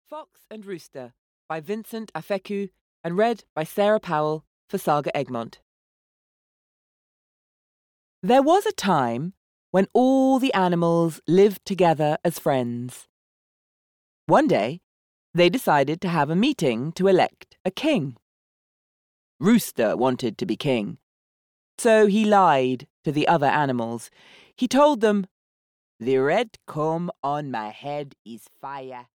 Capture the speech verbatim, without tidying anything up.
Fox and Rooster by Vincent Afeku and read by Sarah Powell for Saga Egmont. There was a time when all the animals lived together as friends. One day, they decided to have a meeting to elect a king. Rooster wanted to be king, so he lied to the other animals. He told them, "The red comb on my head is fire.